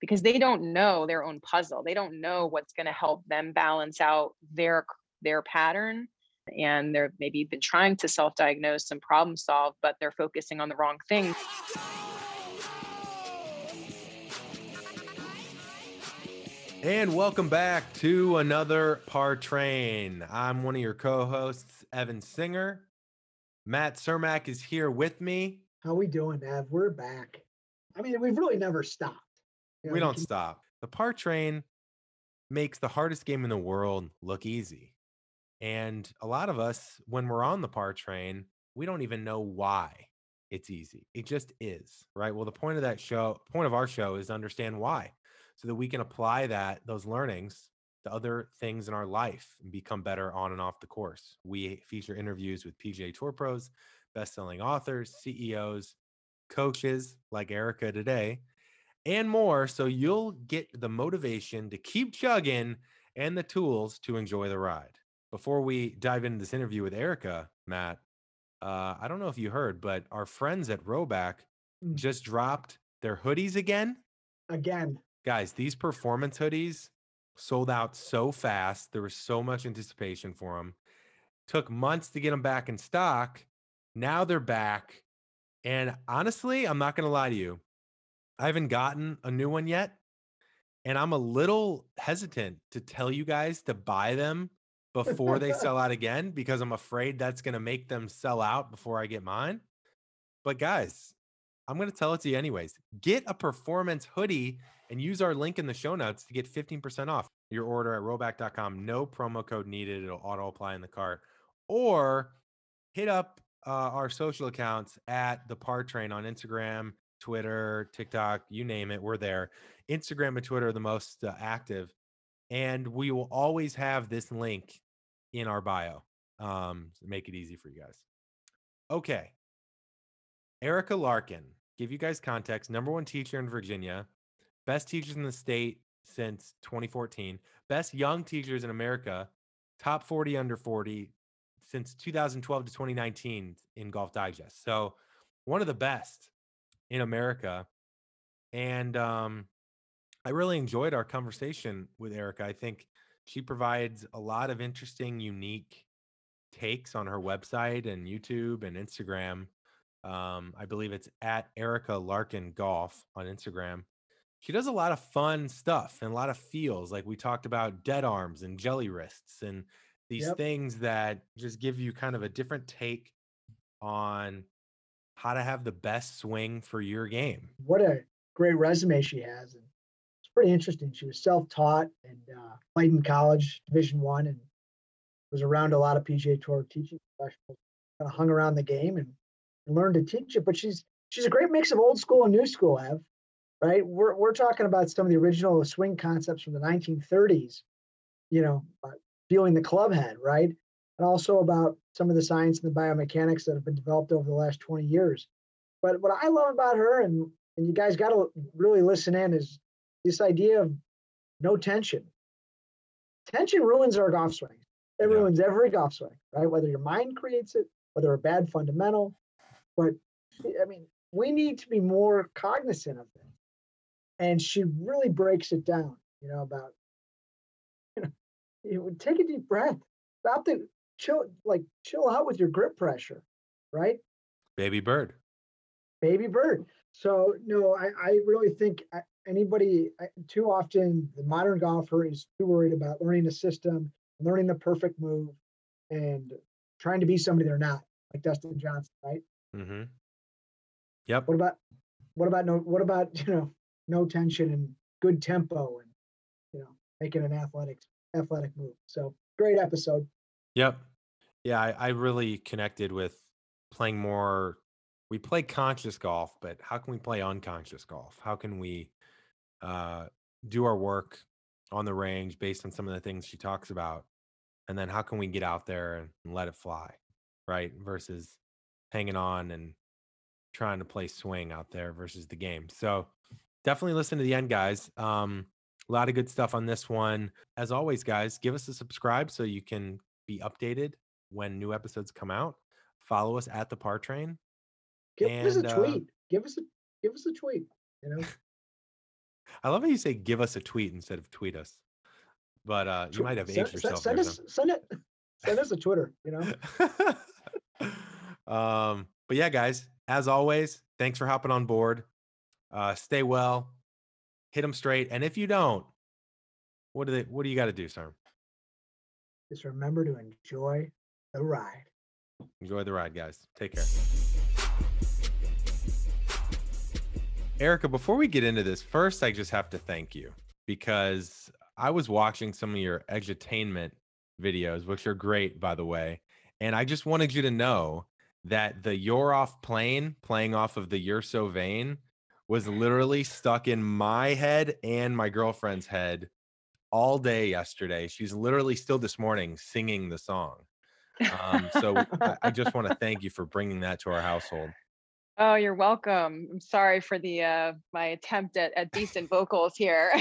because they don't know their own puzzle. They don't know what's going to help them balance out their pattern, and they're maybe been trying to self-diagnose and problem solve, but they're focusing on the wrong thing. And welcome back to another Par Train. I'm one of your co-hosts, Evan Singer. Matt Cermak is here with me. How we doing, Ev? We're back. I mean, we've really never stopped. We don't stop. The Par Train makes the hardest game in the world look easy. And a lot of us, when we're on the Par Train, we don't even know why it's easy. It just is, right? Well, the point of our show is to understand why, so that we can apply those learnings to other things in our life and become better on and off the course. We feature interviews with PGA Tour pros, best-selling authors, CEOs, coaches like Erica today, and more, so you'll get the motivation to keep chugging and the tools to enjoy the ride. Before we dive into this interview with Erica, Matt, I don't know if you heard, but our friends at Rhoback just dropped their hoodies again. Guys, these performance hoodies sold out so fast. There was so much anticipation for them. Took months to get them back in stock. Now they're back. And honestly, I'm not going to lie to you. I haven't gotten a new one yet. And I'm a little hesitant to tell you guys to buy them before they sell out again, because I'm afraid that's going to make them sell out before I get mine. But guys, I'm going to tell it to you anyways. Get a performance hoodie and use our link in the show notes to get 15% off your order at Rhoback.com. No promo code needed. It'll auto apply in the cart. Or hit up our social accounts at the Par Train on Instagram, Twitter, TikTok, you name it. We're there. Instagram and Twitter are the most active. And we will always have this link in our bio to make it easy for you guys. Okay. Erica Larkin, give you guys context, #1 teacher in Virginia, best teachers in the state since 2014, best young teachers in America, top 40 under 40 since 2012 to 2019 in Golf Digest. So one of the best in America. And I really enjoyed our conversation with Erica. I think she provides a lot of interesting, unique takes on her website and YouTube and Instagram. I believe it's at Erica Larkin Golf on Instagram. She does a lot of fun stuff and a lot of feels, like we talked about dead arms and jelly wrists and these things that just give you kind of a different take on how to have the best swing for your game. What a great resume she has. And it's pretty interesting. She was self-taught and played in college, Division I, and was around a lot of PGA Tour teaching professionals. Kind of hung around the game and learned to teach it. But she's a great mix of old school and new school, Ev. Right? We're talking about some of the original swing concepts from the 1930s. Feeling the club head, right? And also about some of the science and the biomechanics that have been developed over the last 20 years. But what I love about her, and you guys got to really listen in, is this idea of no tension. Tension ruins our golf swing. It ruins every golf swing, right? Whether your mind creates it, whether a bad fundamental. But I mean, we need to be more cognizant of it. And she really breaks it down, about, take a deep breath. Stop the chill out with your grip pressure, right? Baby bird. So no, I really think too often the modern golfer is too worried about learning the system, learning the perfect move, and trying to be somebody they're not, like Dustin Johnson, right? Mm-hmm. Yep. What about no tension and good tempo and making an athletic move. So great episode. Yep. Yeah, I really connected with playing more. We play conscious golf, but how can we play unconscious golf? How can we do our work on the range based on some of the things she talks about? And then how can we get out there and let it fly, right? Versus hanging on and trying to play swing out there versus the game. So definitely listen to the end, guys. A lot of good stuff on this one. As always, guys, give us a subscribe so you can be updated when new episodes come out. Follow us at the Par Train. Give us a tweet. Give us a tweet. I love how you say give us a tweet instead of tweet us. But you might have aged yourself there, Sam. Send us a Twitter, But yeah, guys, as always, thanks for hopping on board. Stay well, hit them straight. And if you don't, what do you got to do, sir? Just remember to enjoy the ride. Enjoy the ride, guys. Take care. Erica, before we get into this, first, I just have to thank you because I was watching some of your edutainment videos, which are great, by the way. And I just wanted you to know that the You're Off plane playing off of the You're So Vain was literally stuck in my head and my girlfriend's head all day yesterday. She's literally still this morning singing the song. So I just want to thank you for bringing that to our household. Oh, you're welcome. I'm sorry for the my attempt at decent vocals here.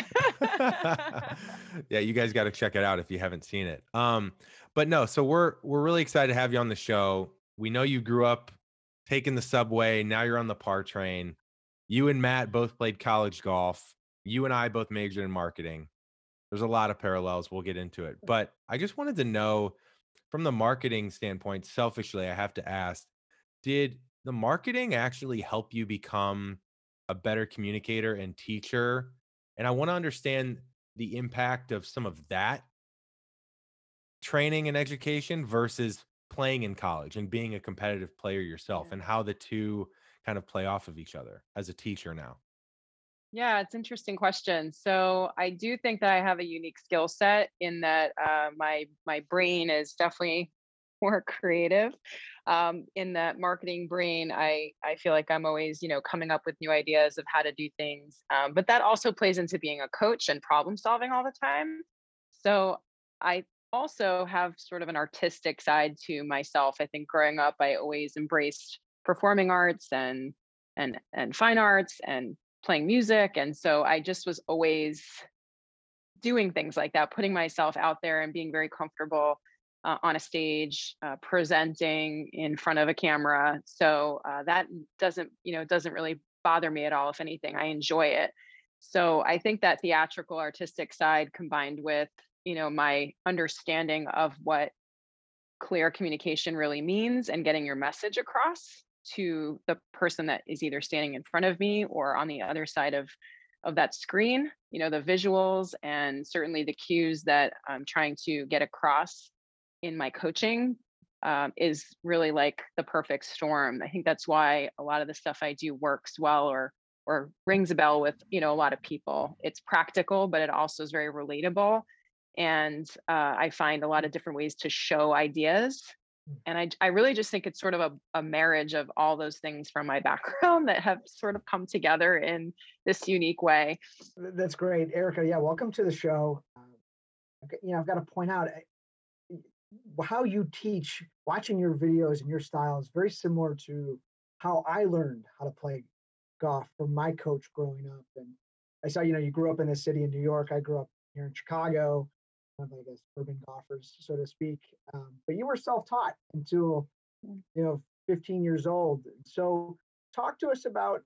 Yeah, you guys got to check it out if you haven't seen it. But no, so we're really excited to have you on the show. We know you grew up taking the subway. Now you're on the PAR train. You and Matt both played college golf. You and I both majored in marketing. There's a lot of parallels. We'll get into it. But I just wanted to know from the marketing standpoint, selfishly, I have to ask, did the marketing actually help you become a better communicator and teacher? And I want to understand the impact of some of that training and education versus playing in college and being a competitive player yourself and how the two kind of play off of each other as a teacher now. Yeah, it's an interesting question. So I do think that I have a unique skill set in that my brain is definitely more creative. In that marketing brain, I feel like I'm always coming up with new ideas of how to do things. But that also plays into being a coach and problem solving all the time. So I also have sort of an artistic side to myself. I think growing up, I always embraced performing arts and fine arts and playing music. And so I just was always doing things like that, putting myself out there and being very comfortable on a stage, presenting in front of a camera. So that doesn't really bother me at all. If anything, I enjoy it. So I think that theatrical artistic side combined with, my understanding of what clear communication really means and getting your message across to the person that is either standing in front of me or on the other side of that screen, the visuals and certainly the cues that I'm trying to get across in my coaching is really like the perfect storm. I think that's why a lot of the stuff I do works well or rings a bell with a lot of people. It's practical, but it also is very relatable, and I find a lot of different ways to show ideas. And I really just think it's sort of a marriage of all those things from my background that have sort of come together in this unique way. That's great, Erica. Yeah, welcome to the show. I've got to point out how you teach. Watching your videos and your style is very similar to how I learned how to play golf from my coach growing up. And I saw, you grew up in the city in New York. I grew up here in Chicago. I guess urban golfers, so to speak. But you were self-taught until 15 years old. So talk to us about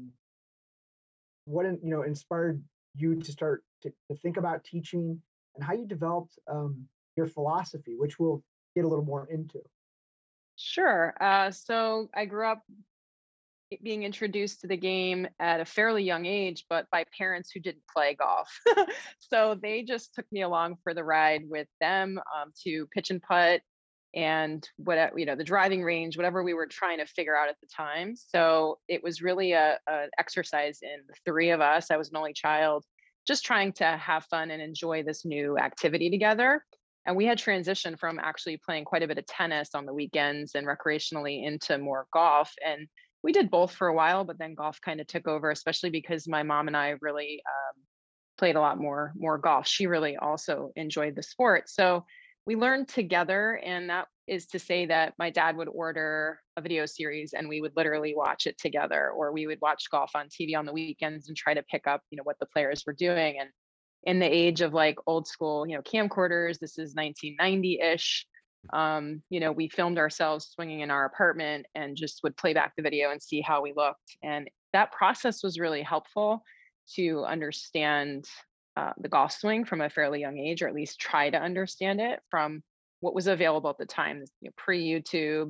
what inspired you to start to think about teaching and how you developed your philosophy, which we'll get a little more into. Sure. So I grew up being introduced to the game at a fairly young age, but by parents who didn't play golf. So they just took me along for the ride with them to pitch and putt and the driving range, whatever we were trying to figure out at the time. So it was really an exercise in the three of us. I was an only child, just trying to have fun and enjoy this new activity together. And we had transitioned from actually playing quite a bit of tennis on the weekends and recreationally into more golf. And we did both for a while, but then golf kind of took over, especially because my mom and I really played a lot more golf. She really also enjoyed the sport. So we learned together, and that is to say that my dad would order a video series and we would literally watch it together, or we would watch golf on TV on the weekends and try to pick up, what the players were doing. And in the age of like old school, camcorders, this is 1990-ish. We filmed ourselves swinging in our apartment and just would play back the video and see how we looked. And that process was really helpful to understand the golf swing from a fairly young age, or at least try to understand it from what was available at the time, pre YouTube,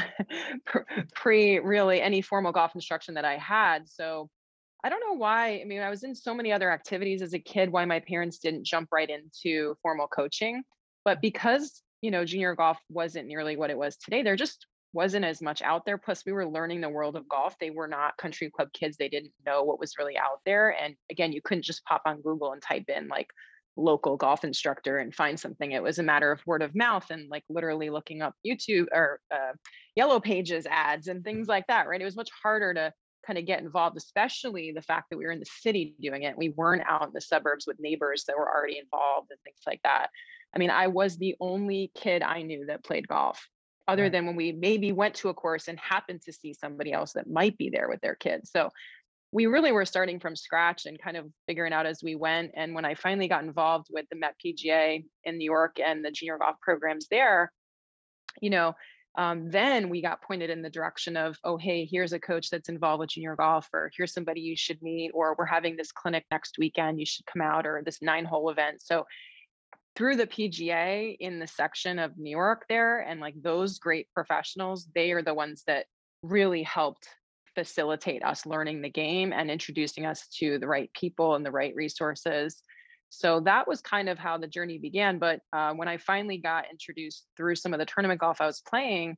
pre really any formal golf instruction that I had. So I don't know why. I mean, I was in so many other activities as a kid, why my parents didn't jump right into formal coaching. But because, junior golf wasn't nearly what it was today, there just wasn't as much out there. Plus, we were learning the world of golf. They were not country club kids. They didn't know what was really out there. And again, you couldn't just pop on Google and type in like local golf instructor and find something. It was a matter of word of mouth and like literally looking up YouTube or Yellow Pages ads and things like that, right? It was much harder to kind of get involved, especially the fact that we were in the city doing it. We weren't out in the suburbs with neighbors that were already involved and things like that. I mean, I was the only kid I knew that played golf, other Right. than when we maybe went to a course and happened to see somebody else that might be there with their kids. So we really were starting from scratch and kind of figuring out as we went. And when I finally got involved with the Met PGA in New York and the junior golf programs there, you know, then we got pointed in the direction of, oh, hey, here's a coach that's involved with junior golf, or here's somebody you should meet, or we're having this clinic next weekend, you should come out, or this 9-hole event. So through the PGA in the section of New York there, and like those great professionals, they are the ones that really helped facilitate us learning the game and introducing us to the right people and the right resources. So that was kind of how the journey began. But when I finally got introduced through some of the tournament golf I was playing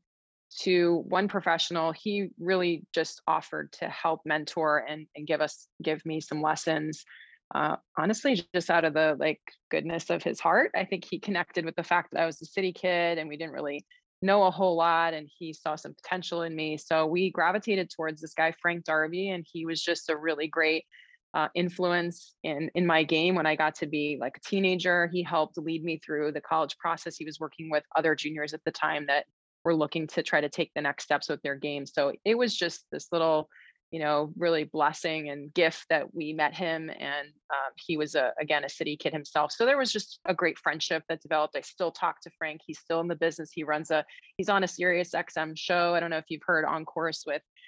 to one professional, he really just offered to help mentor and give me some lessons. Honestly, just out of the like goodness of his heart. I think he connected with the fact that I was a city kid and we didn't really know a whole lot, and he saw some potential in me. So we gravitated towards this guy, Frank Darby, and he was just a really great influence in my game when I got to be like a teenager. He helped lead me through the college process. He was working with other juniors at the time that were looking to try to take the next steps with their game. So it was just this little, really blessing and gift that we met him. And he was again, a city kid himself. So there was just a great friendship that developed. I still talk to Frank. He's still in the business. He's on a Sirius XM show. I don't know if you've heard On Course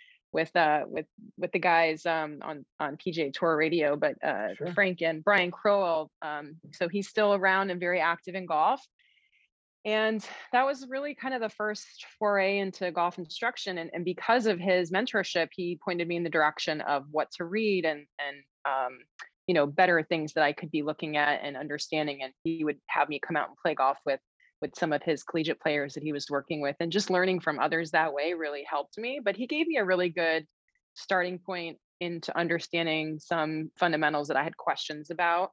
with the guys on PGA Tour Radio, but Sure. Frank and Brian Crowell. So he's still around and very active in golf. And that was really kind of the first foray into golf instruction. And because of his mentorship, he pointed me in the direction of what to read and better things that I could be looking at and understanding. And he would have me come out and play golf with some of his collegiate players that he was working with, and just learning from others that way really helped me. But he gave me a really good starting point into understanding some fundamentals that I had questions about.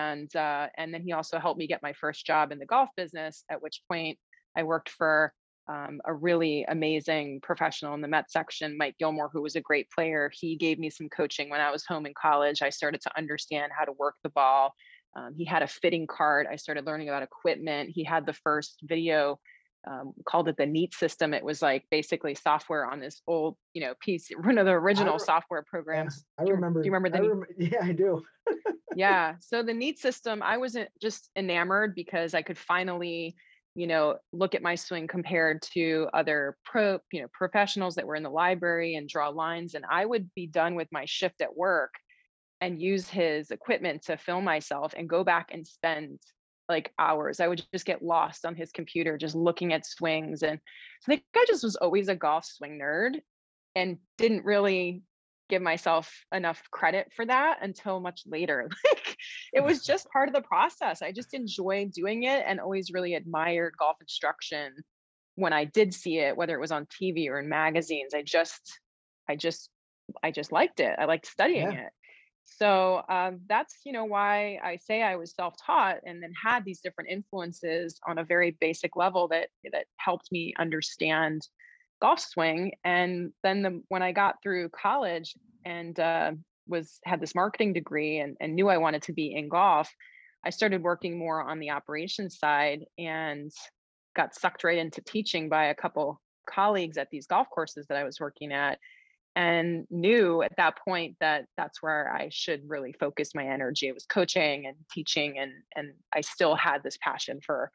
And then he also helped me get my first job in the golf business, at which point I worked for a really amazing professional in the Met section, Mike Gilmore, who was a great player. He gave me some coaching when I was home in college. I started to understand how to work the ball. He had a fitting cart. I started learning about equipment. He had the first video, called it the Neat system. It was like basically software on this old, piece, one of the original software Yeah, programs. I Do remember. you remember I the remember. Yeah, I do. Yeah. So the Neat system, I wasn't just enamored because I could finally, look at my swing compared to other professionals that were in the library and draw lines. And I would be done with my shift at work and use his equipment to film myself and go back and spend like hours. I would just get lost on his computer, just looking at swings. And so I think I just was always a golf swing nerd and didn't really give myself enough credit for that until much later. Like it was just part of the process. I just enjoyed doing it and always really admired golf instruction when I did see it, whether it was on TV or in magazines. I just, I just liked it. I liked studying Yeah. it. So that's why I say I was self-taught and then had these different influences on a very basic level that helped me understand golf swing. And then when I got through college and had this marketing degree and knew I wanted to be in golf, I started working more on the operations side and got sucked right into teaching by a couple colleagues at these golf courses that I was working at, and knew at that point that that's where I should really focus my energy. It was coaching and teaching, and I still had this passion for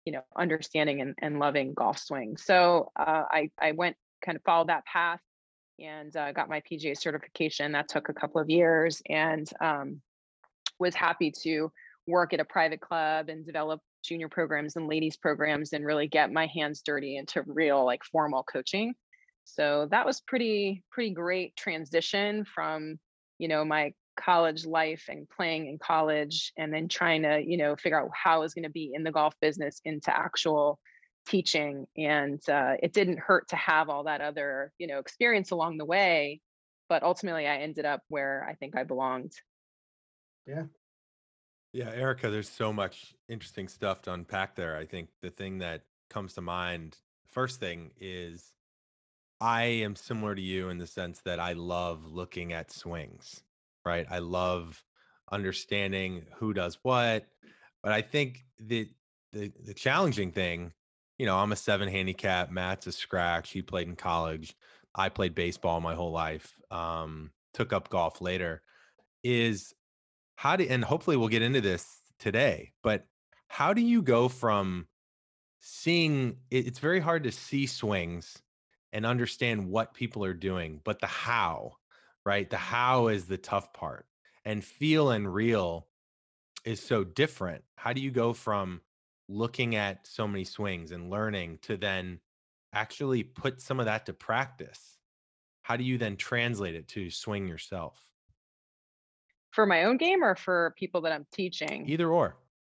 understanding and loving golf swing. So I went kind of followed that path and got my PGA certification. That took a couple of years, and was happy to work at a private club and develop junior programs and ladies programs and really get my hands dirty into real like formal coaching. So that was pretty great transition from, my college life and playing in college and then trying to, figure out how I was going to be in the golf business into actual teaching. And it didn't hurt to have all that other, experience along the way. But ultimately I ended up where I think I belonged. Yeah. Yeah, Erica, there's so much interesting stuff to unpack there. I think the thing that comes to mind, first thing is I am similar to you in the sense that I love looking at swings, right? I love understanding who does what. But I think the challenging thing, I'm a 7 handicap, Matt's a scratch. He played in college. I played baseball my whole life. Took up golf later. Is how do and hopefully we'll get into this today, but how do you go from seeing it's very hard to see swings and understand what people are doing, but the how, right? The how is the tough part. And feel and real is so different. How do you go from looking at so many swings and learning to then actually put some of that to practice? How do you then translate it to swing yourself? For my own game or for people that I'm teaching? Either or.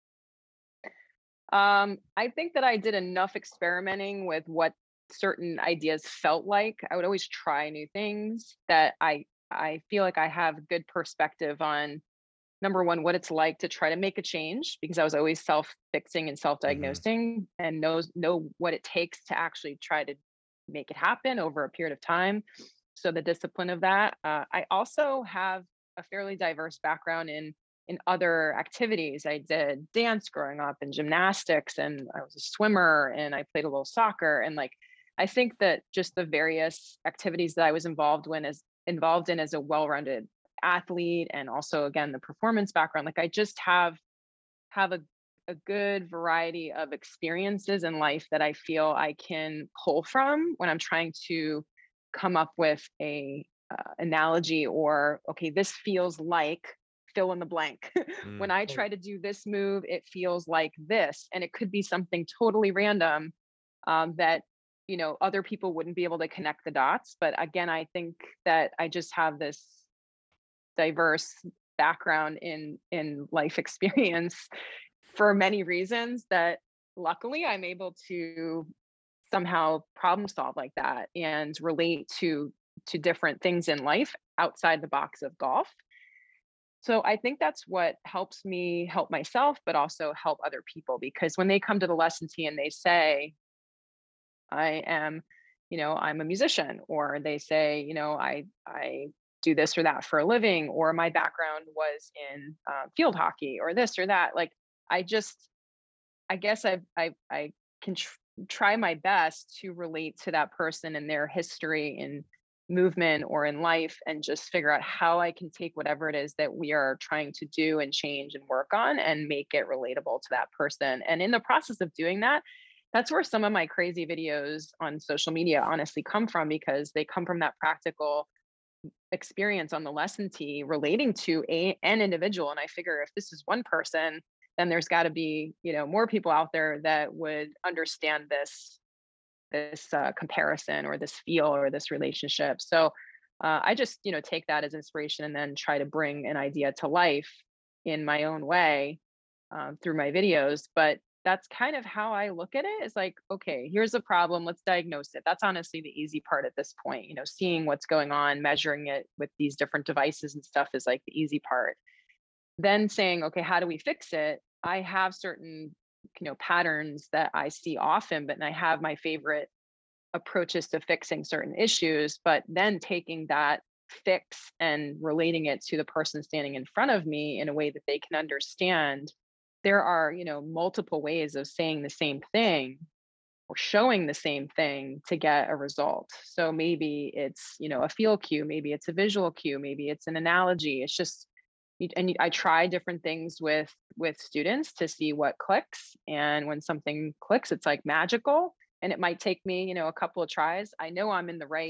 I think that I did enough experimenting with what certain ideas felt like. I would always try new things that I feel like I have good perspective on number one, what it's like to try to make a change because I was always self-fixing and Hmm. self-diagnosing and know what it takes to actually try to make it happen over a period of time. So the discipline of that. I also have a fairly diverse background in other activities. I did dance growing up and gymnastics, and I was a swimmer, and I played a little soccer. And like, I think that just the various activities that I was involved in as a well-rounded athlete, and also again the performance background, like I just have a good variety of experiences in life that I feel I can pull from when I'm trying to come up with a analogy or okay, this feels like fill in the blank. When Mm. I Oh, try to do this move, it feels like this, and it could be something totally random that other people wouldn't be able to connect the dots. But again, I think that I just have this diverse background in life experience for many reasons that luckily I'm able to somehow problem solve like that and relate to different things in life outside the box of golf. So I think that's what helps me help myself but also help other people because when they come to the lesson tee and they say I am, I'm a musician, or they say, I do this or that for a living, or my background was in field hockey, or this or that. Like, I just, I guess I can try my best to relate to that person and their history in movement or in life, and just figure out how I can take whatever it is that we are trying to do and change and work on and make it relatable to that person. And in the process of doing that, that's where some of my crazy videos on social media honestly come from because they come from that practical experience on the lesson tee relating to an individual. And I figure if this is one person, then there's got to be more people out there that would understand this comparison or this feel or this relationship. So I just take that as inspiration and then try to bring an idea to life in my own way through my videos. But that's kind of how I look at it. Is like, okay, here's a problem. Let's diagnose it. That's honestly the easy part at this point. Seeing what's going on, measuring it with these different devices and stuff is like the easy part. Then saying, okay, how do we fix it? I have certain, patterns that I see often, but I have my favorite approaches to fixing certain issues, but then taking that fix and relating it to the person standing in front of me in a way that they can understand. There are, multiple ways of saying the same thing or showing the same thing to get a result. So maybe it's, a feel cue, maybe it's a visual cue, maybe it's an analogy. It's just I try different things with students to see what clicks. And when something clicks, it's like magical. And it might take me, a couple of tries. I know I'm in the right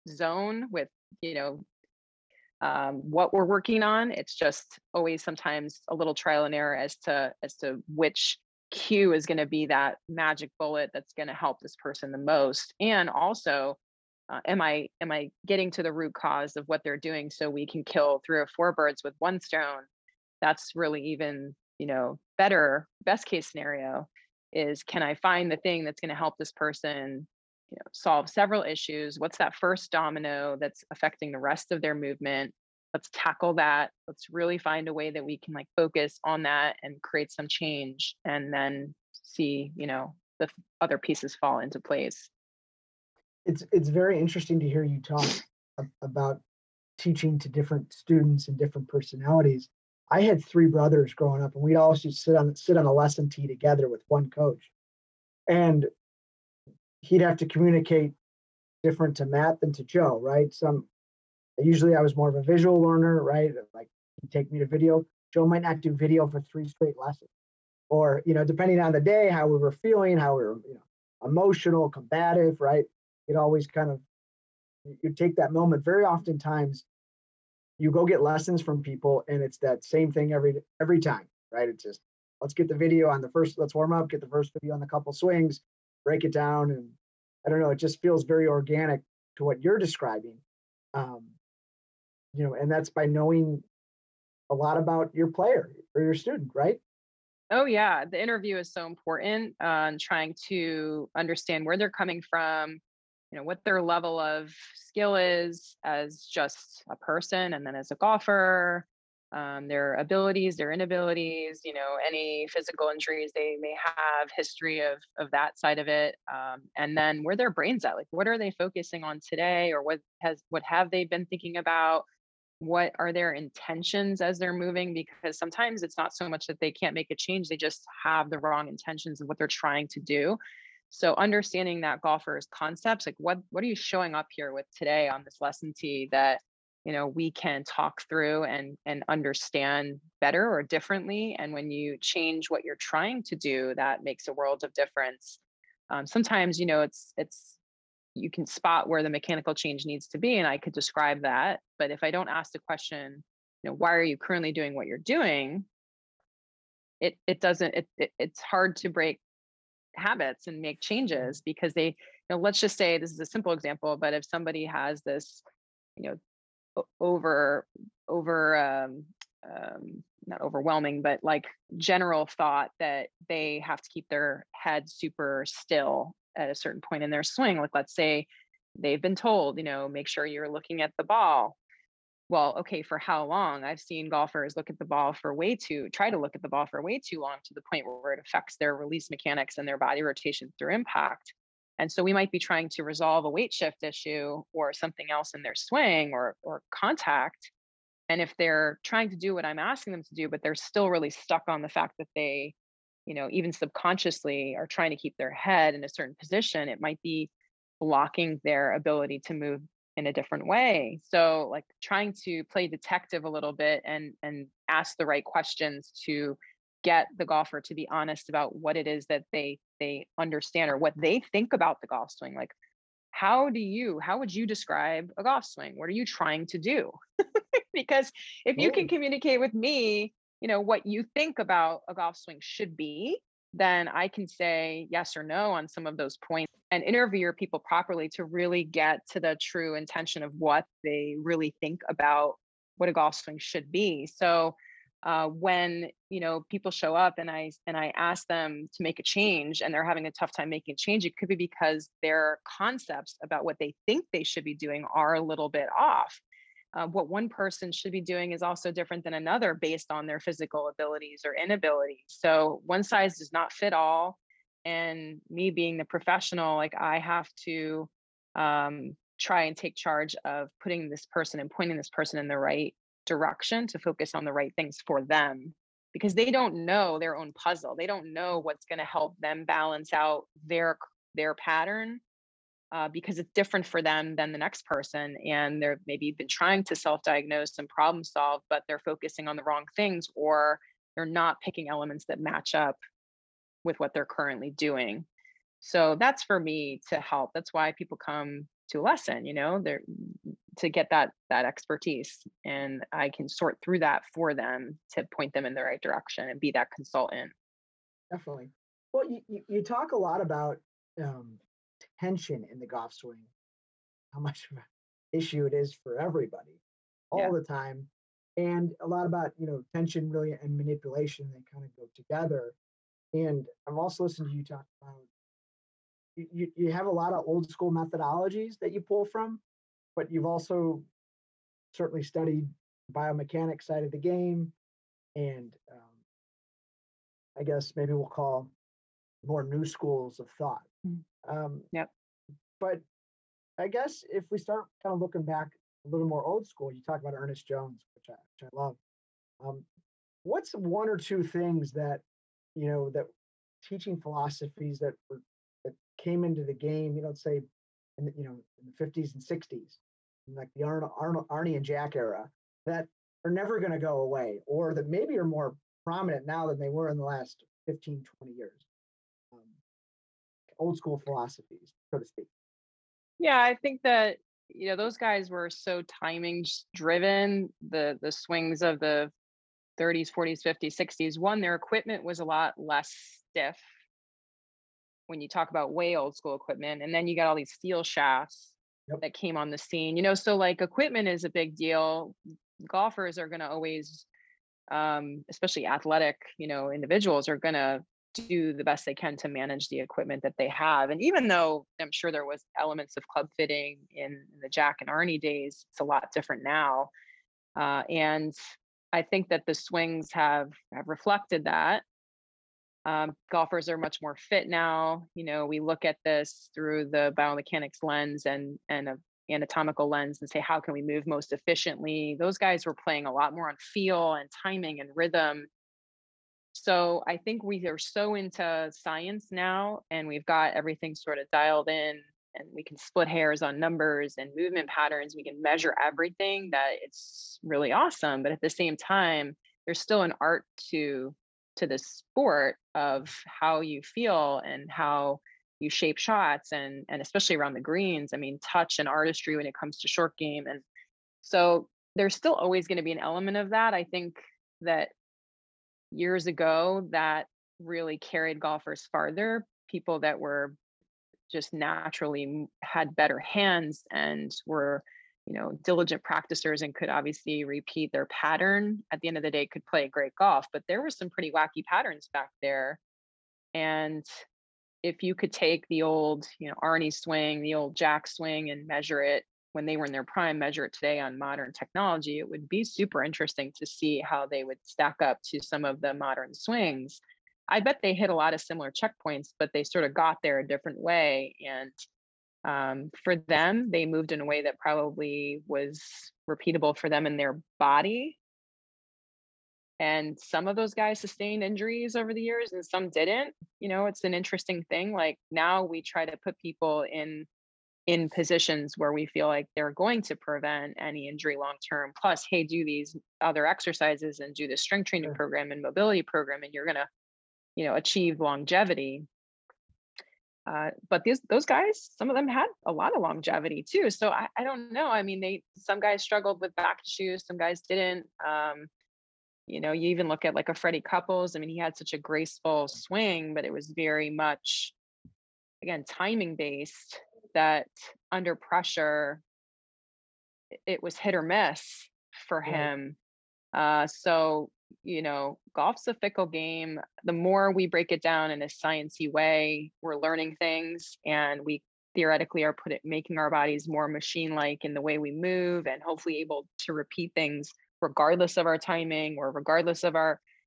zone with, you know, what we're working on. It's just always sometimes a little trial and error as to which cue is going to be that magic bullet that's going to help this person the most. And also, am I getting to the root cause of what they're doing so we can kill three or four birds with one stone? That's really even, better. Best case scenario is, can I find the thing that's going to help this person, solve several issues? What's that first domino that's affecting the rest of their movement? Let's tackle that. Let's really find a way that we can like focus on that and create some change, and then see, other pieces fall into place. It's very interesting to hear you talk about teaching to different students and different personalities. I had three brothers growing up, and we'd always just sit on a lesson tee together with one coach, and he'd have to communicate different to Matt than to Joe, right? Usually I was more of a visual learner, right? Like he'd take me to video. Joe might not do video for 3 straight lessons, or depending on the day, how we were feeling, how we were, emotional, combative, right? It always kind of, you take that moment. Very oftentimes you go get lessons from people and it's that same thing every time, right? It's just, let's get the video on the first, let's warm up, get the first video on the couple swings, break it down. And I don't know, it just feels very organic to what you're describing. And that's by knowing a lot about your player or your student, right? Oh yeah, the interview is so important, and trying to understand where they're coming from, what their level of skill is as just a person, and then as a golfer, their abilities, their inabilities, any physical injuries they may have, history of that side of it, and then where their brains at, like what are they focusing on today, or what have they been thinking about? What are their intentions as they're moving? Because sometimes it's not so much that they can't make a change, they just have the wrong intentions of what they're trying to do. So understanding that golfer's concepts, like what are you showing up here with today on this lesson tee that we can talk through and understand better or differently. And when you change what you're trying to do, that makes a world of difference. Sometimes it's you can spot where the mechanical change needs to be, and I could describe that. But if I don't ask the question, why are you currently doing what you're doing, it doesn't it's hard to break habits and make changes, because they, let's just say, this is a simple example, but if somebody has this, you know over not overwhelming, but like general thought that they have to keep their head super still at a certain point in their swing. Like, let's say they've been told, make sure you're looking at the ball. Well, okay, for how long? I've seen golfers try to look at the ball for way too long, to the point where it affects their release mechanics and their body rotation through impact. And so we might be trying to resolve a weight shift issue or something else in their swing or contact. And if they're trying to do what I'm asking them to do, but they're still really stuck on the fact that they, even subconsciously are trying to keep their head in a certain position, it might be blocking their ability to move in a different way. So like trying to play detective a little bit and ask the right questions to get the golfer to be honest about what it is that they understand or what they think about the golf swing. Like, how would you describe a golf swing? What are you trying to do? Because if you can Totally. communicate with me, what you think about a golf swing should be, then I can say yes or no on some of those points and interview your people properly to really get to the true intention of what they really think about what a golf swing should be. So when people show up and I ask them to make a change and they're having a tough time making a change, it could be because their concepts about what they think they should be doing are a little bit off. What one person should be doing is also different than another based on their physical abilities or inabilities. So one size does not fit all. And me being the professional, like I have to try and take charge of putting this person and pointing this person in the right direction to focus on the right things for them, because they don't know their own puzzle. They don't know what's going to help them balance out their pattern, because it's different for them than the next person. And they're maybe been trying to self-diagnose and problem solve, but they're focusing on the wrong things, or they're not picking elements that match up with what they're currently doing. So that's for me to help. That's why people come to a lesson, they're to get that expertise, and I can sort through that for them to point them in the right direction and be that consultant. Definitely. Well, you talk a lot about um, tension in the golf swing, how much of an issue it is for everybody all Yeah. the time, and a lot about tension really and manipulation. They kind of go together. And I've also listened to you talk about you have a lot of old school methodologies that you pull from, but you've also certainly studied biomechanics side of the game, and I guess maybe we'll call more new schools of thought. Mm. Um, Yep. but I guess if we start kind of looking back a little more old school, you talk about Ernest Jones, which I love. Um, what's one or two things that that teaching philosophies that came into the game, say in the 50s and 60s, like the Arnie and Jack era, that are never going to go away, or that maybe are more prominent now than they were in the last 15, 20 years. Um, old school philosophies, so to speak. Yeah, I think that those guys were so timing driven. The swings of the 30s, 40s, 50s, 60s. One, their equipment was a lot less stiff when you talk about way old school equipment. And then you got all these steel shafts Yep. that came on the scene. So like equipment is a big deal. Golfers are going to always, especially athletic, individuals are going to do the best they can to manage the equipment that they have. And even though I'm sure there was elements of club fitting in the Jack and Arnie days, it's a lot different now. And I think that the swings have reflected that. Golfers are much more fit now. We look at this through the biomechanics lens and a anatomical lens and say, how can we move most efficiently? Those guys were playing a lot more on feel and timing and rhythm. So I think we are so into science now, and we've got everything sort of dialed in, and we can split hairs on numbers and movement patterns. We can measure everything, that it's really awesome. But at the same time, there's still an art to the sport of how you feel and how you shape shots, and especially around the greens. I mean, touch and artistry when it comes to short game. And so there's still always going to be an element of that. I think that years ago that really carried golfers farther. People that were just naturally had better hands and were, diligent practicers and could obviously repeat their pattern at the end of the day, could play great golf. But there were some pretty wacky patterns back there. And if you could take the old, Arnie swing, the old Jack swing, and measure it when they were in their prime, measure it today on modern technology, it would be super interesting to see how they would stack up to some of the modern swings. I bet they hit a lot of similar checkpoints, but they sort of got there a different way. And for them, they moved in a way that probably was repeatable for them in their body. And some of those guys sustained injuries over the years and some didn't. It's an interesting thing. Like now we try to put people in positions where we feel like they're going to prevent any injury long term. Plus, hey, do these other exercises and do the strength training Sure. program and mobility program, and you're gonna, achieve longevity. But those guys, some of them had a lot of longevity too. So I don't know. I mean, some guys struggled with back issues, some guys didn't. You even look at like a Freddie Couples. I mean, he had such a graceful swing, but it was very much, again, timing based, that under pressure, it was hit or miss for Right. him. So, golf's a fickle game. The more we break it down in a sciencey way, we're learning things, and we theoretically are making our bodies more machine-like in the way we move, and hopefully able to repeat things regardless of our timing or regardless of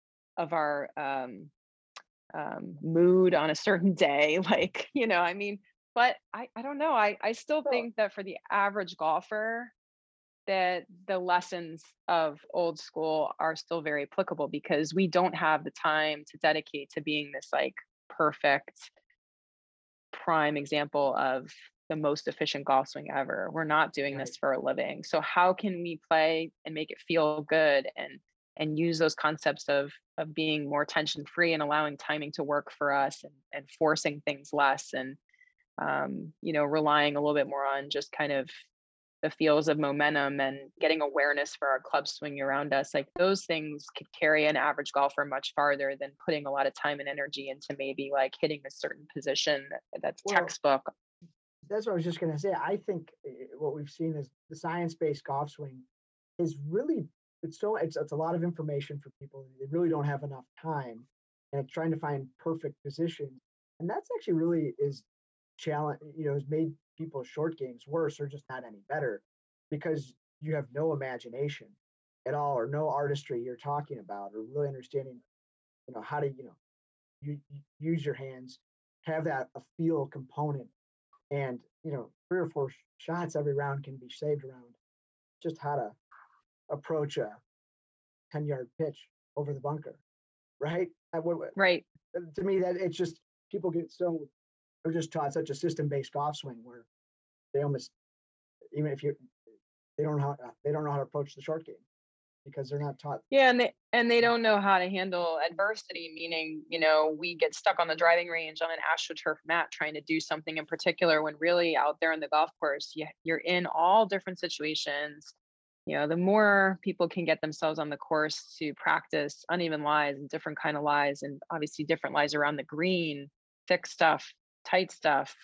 our mood on a certain day. Like, I mean, but I don't know. I still Well, think that for the average golfer, that the lessons of old school are still very applicable, because we don't have the time to dedicate to being this like perfect prime example of the most efficient golf swing ever. We're not doing right. this for a living. So how can we play and make it feel good, and use those concepts of being more tension free and allowing timing to work for us, and forcing things less, and relying a little bit more on just kind of the feels of momentum and getting awareness for our club swing around us. Like those things could carry an average golfer much farther than putting a lot of time and energy into maybe like hitting a certain position that's Well, textbook. that's what I was just going to say. I think what we've seen is the science-based golf swing is really it's a lot of information for people. They really don't have enough time, and it's trying to find perfect positions. And that's actually really is challenge. Has made people's short games worse or just not any better because you have no imagination at all or no artistry you're talking about or really understanding how to use your hands, have that a feel component, and 3 or 4 shots every round can be saved around just how to approach a 10-yard pitch over the bunker, right? Right. To me, that it's just people get so they're just taught such a system-based golf swing where they almost even if you they don't know how to approach the short game because they're not taught. Yeah, and they don't know how to handle adversity, meaning, we get stuck on the driving range on an AstroTurf mat trying to do something in particular when really out there on the golf course, you're in all different situations. The more people can get themselves on the course to practice uneven lies and different kind of lies, and obviously different lies around the green, thick stuff, tight stuff,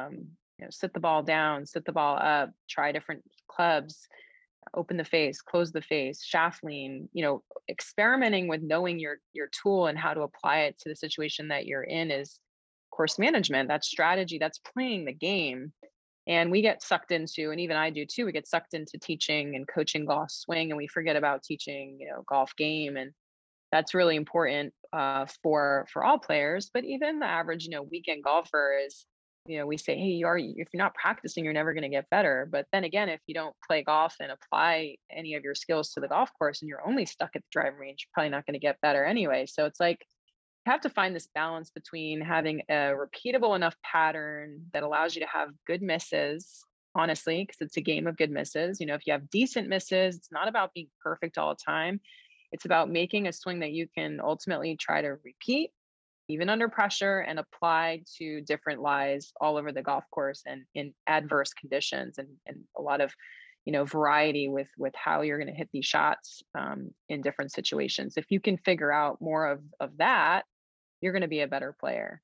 sit the ball down, sit the ball up, try different clubs, open the face, close the face, shaft lean, experimenting with knowing your tool and how to apply it to the situation that you're in is course management. That's strategy, that's playing the game. And we get sucked into, and even I do too, we get sucked into teaching and coaching golf swing and we forget about teaching, golf game. And that's really important for all players, but even the average, weekend golfer is, we say, hey, if you're not practicing, you're never going to get better. But then again, if you don't play golf and apply any of your skills to the golf course and you're only stuck at the driving range, you're probably not going to get better anyway. So it's like you have to find this balance between having a repeatable enough pattern that allows you to have good misses, honestly, because it's a game of good misses. If you have decent misses, it's not about being perfect all the time. It's about making a swing that you can ultimately try to repeat, even under pressure, and apply to different lies all over the golf course and in adverse conditions, and a lot of variety with how you're going to hit these shots in different situations. If you can figure out more of that, you're going to be a better player.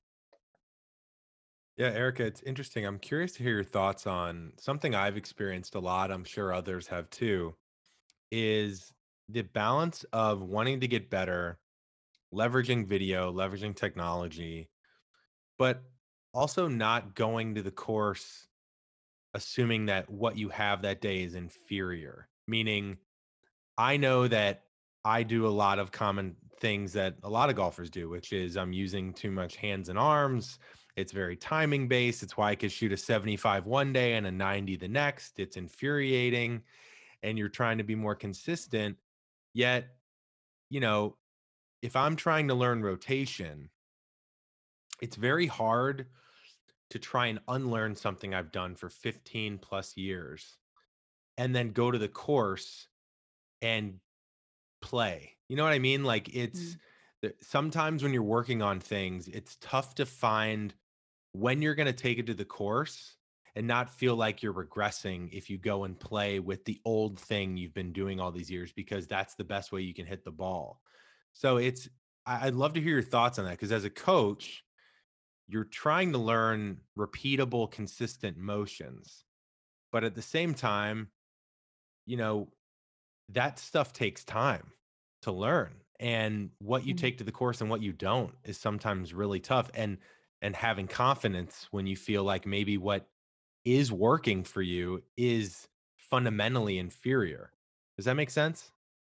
Yeah, Erica, it's interesting. I'm curious to hear your thoughts on something I've experienced a lot. I'm sure others have too, is the balance of wanting to get better, leveraging video, leveraging technology, but also not going to the course assuming that what you have that day is inferior. Meaning, I know that I do a lot of common things that a lot of golfers do, which is I'm using too much hands and arms. It's very timing based. It's why I could shoot a 75 one day and a 90 the next. It's infuriating. And you're trying to be more consistent. Yet, you know, if I'm trying to learn rotation, it's very hard to try and unlearn something I've done for 15 plus years and then go to the course and play. You know what I mean? Like Mm. sometimes when you're working on things, it's tough to find when you're going to take it to the course and not feel like you're regressing if you go and play with the old thing you've been doing all these years, because that's the best way you can hit the ball. So I'd love to hear your thoughts on that, because as a coach, you're trying to learn repeatable, consistent motions. But at the same time, you know, that stuff takes time to learn. And what you Mhm. take to the course and what you don't is sometimes really tough. And having confidence when you feel like maybe what is working for you is fundamentally inferior. Does that make sense?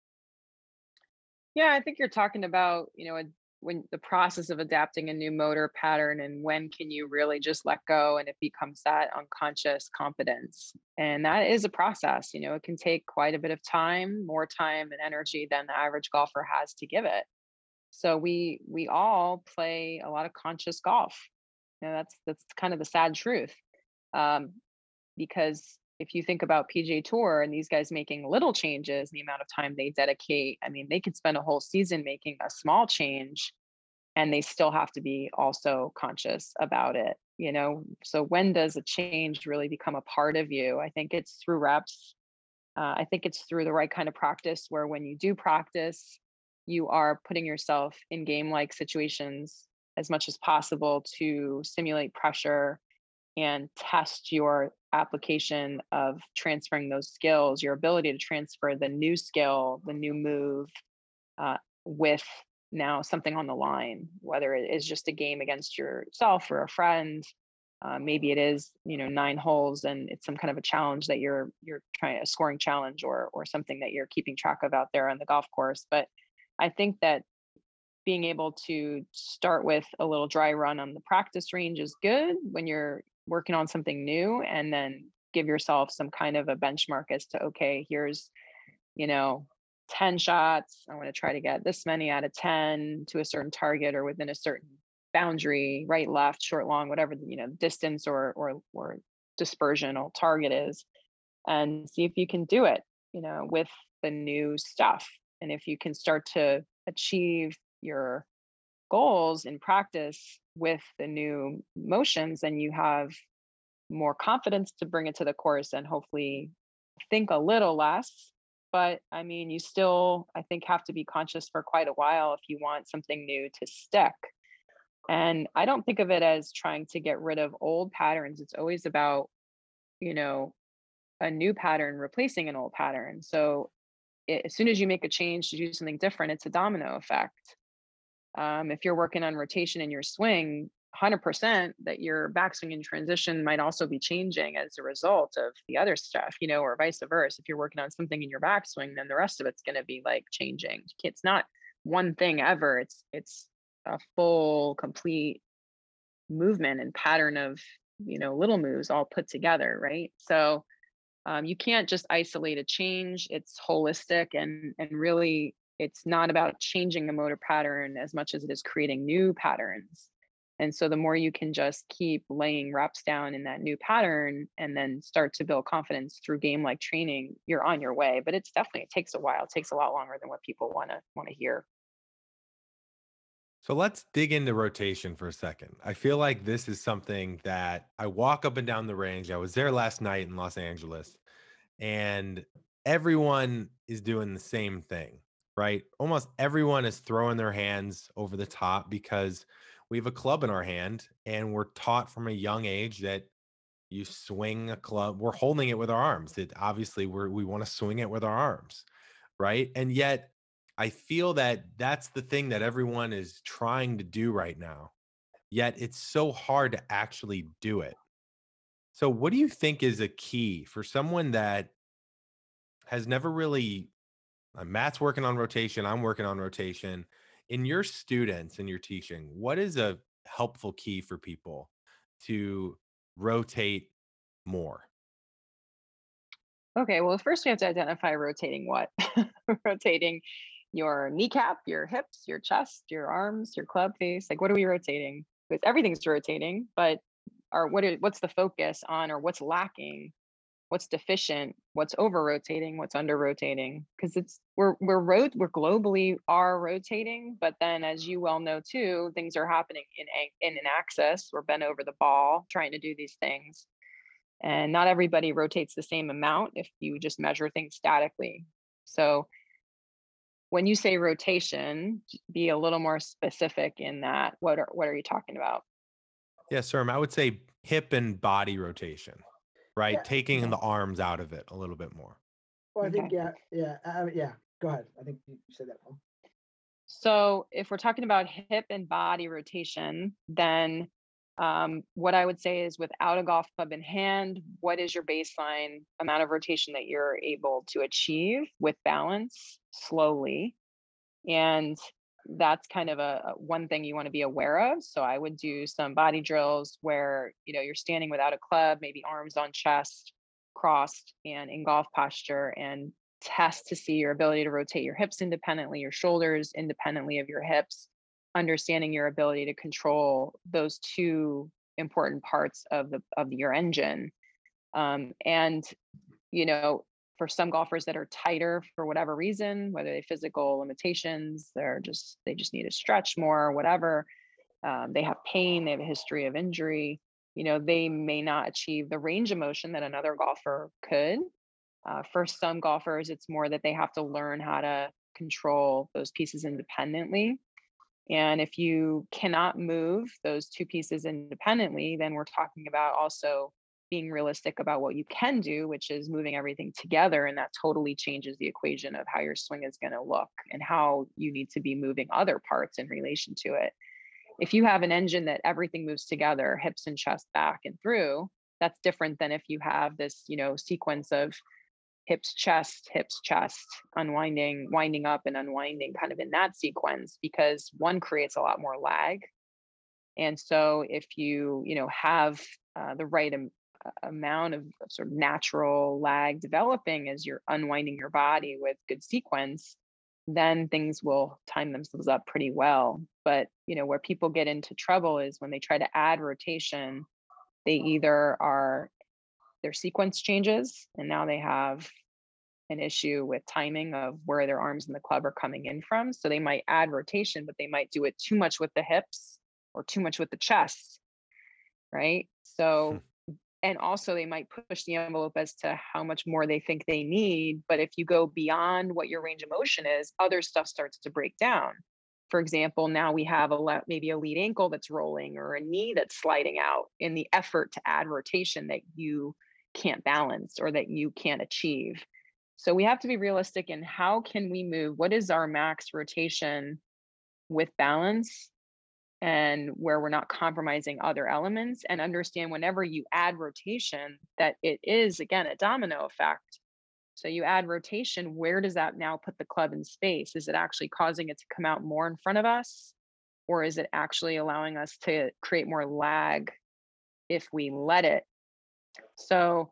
Yeah, I think you're talking about, when the process of adapting a new motor pattern and when can you really just let go and it becomes that unconscious competence. And that is a process, it can take quite a bit of time, more time and energy than the average golfer has to give it. So we all play a lot of conscious golf. That's kind of the sad truth. Um, because if you think about PGA Tour and these guys making little changes, the amount of time they dedicate, I mean, they could spend a whole season making a small change and they still have to be also conscious about it. So when does a change really become a part of you? I think it's through reps. I think it's through the right kind of practice where when you do practice, you are putting yourself in game like situations as much as possible to simulate pressure and test your application of transferring those skills, your ability to transfer the new skill, the new move, with now something on the line, whether it is just a game against yourself or a friend. Maybe it is, 9 holes and it's some kind of a challenge that you're trying, a scoring challenge or something that you're keeping track of out there on the golf course. But I think that being able to start with a little dry run on the practice range is good when you're working on something new, and then give yourself some kind of a benchmark as to, okay, here's, you know, 10 shots. I want to try to get this many out of 10 to a certain target or within a certain boundary, right, left, short, long, whatever, distance or dispersional target is, and see if you can do it, with the new stuff. And if you can start to achieve your goals in practice with the new motions, then you have more confidence to bring it to the course and hopefully think a little less. But I mean, you still, I think, have to be conscious for quite a while if you want something new to stick. And I don't think of it as trying to get rid of old patterns. It's always about, you know, a new pattern replacing an old pattern. So as soon as you make a change to do something different, it's a domino effect. If you're working on rotation in your swing, 100% that your backswing in transition might also be changing as a result of the other stuff, or vice versa. If you're working on something in your backswing, then the rest of it's going to be like changing. It's not one thing ever. It's a full, complete movement and pattern of, little moves all put together, right? So you can't just isolate a change. It's holistic, and really it's not about changing the motor pattern as much as it is creating new patterns. And so the more you can just keep laying reps down in that new pattern and then start to build confidence through game like training, you're on your way. But it takes a while. It takes a lot longer than what people want to hear. So let's dig into rotation for a second. I feel like this is something that I walk up and down the range. I was there last night in Los Angeles, and everyone is doing the same thing, right? Almost everyone is throwing their hands over the top because we have a club in our hand and we're taught from a young age that you swing a club, we're holding it with our arms. It obviously we want to swing it with our arms, right? And yet I feel that that's the thing that everyone is trying to do right now. Yet it's so hard to actually do it. So what do you think is a key for someone that has never really Matt's working on rotation, I'm working on rotation. In your students and your teaching, what is a helpful key for people to rotate more? Okay, well, first we have to identify rotating what? Rotating your kneecap, your hips, your chest, your arms, your club face. Like, what are we rotating? Because everything's rotating, but what's the focus on, or what's lacking, what's deficient, what's over rotating, what's under rotating? Because we're globally are rotating, but then, as you well know too, things are happening in an axis. We're bent over the ball trying to do these things, and not everybody rotates the same amount if you just measure things statically. So when you say rotation, be a little more specific in that. What are you talking about? Yes, sir. I would say hip and body rotation, right? Yeah. Taking Okay. the arms out of it a little bit more. Well, I think, Okay. yeah. Go ahead. I think you said that, Paul. So if we're talking about hip and body rotation, then what I would say is, without a golf club in hand, what is your baseline amount of rotation that you're able to achieve with balance slowly? And that's kind of a one thing you want to be aware of. So I would do some body drills where, you're standing without a club, maybe arms on chest, crossed and in golf posture, and test to see your ability to rotate your hips independently, your shoulders independently of your hips, understanding your ability to control those two important parts of your engine. And you know, for some golfers that are tighter for whatever reason, whether they physical limitations, they just need to stretch more or whatever. They have pain, they have a history of injury. they may not achieve the range of motion that another golfer could. For some golfers, it's more that they have to learn how to control those pieces independently. And if you cannot move those two pieces independently, then we're talking about also being realistic about what you can do, which is moving everything together. And that totally changes the equation of how your swing is going to look and how you need to be moving other parts in relation to it. If you have an engine that everything moves together, hips and chest, back and through, that's different than if you have this, sequence of hips, chest, unwinding, winding up and unwinding kind of in that sequence, because one creates a lot more lag. And so if have the right amount of sort of natural lag developing as you're unwinding your body with good sequence, then things will time themselves up pretty well. But, where people get into trouble is when they try to add rotation, they either their sequence changes and now they have an issue with timing of where their arms and the club are coming in from. So they might add rotation, but they might do it too much with the hips or too much with the chest, right? So, and also they might push the envelope as to how much more they think they need. But if you go beyond what your range of motion is, other stuff starts to break down. For example, now we have maybe a lead ankle that's rolling or a knee that's sliding out in the effort to add rotation that you can't balance or that you can't achieve. So we have to be realistic in how can we move? What is our max rotation with balance and where we're not compromising other elements, and understand whenever you add rotation that it is, again, a domino effect. So you add rotation, where does that now put the club in space? Is it actually causing it to come out more in front of us? Or is it actually allowing us to create more lag if we let it? So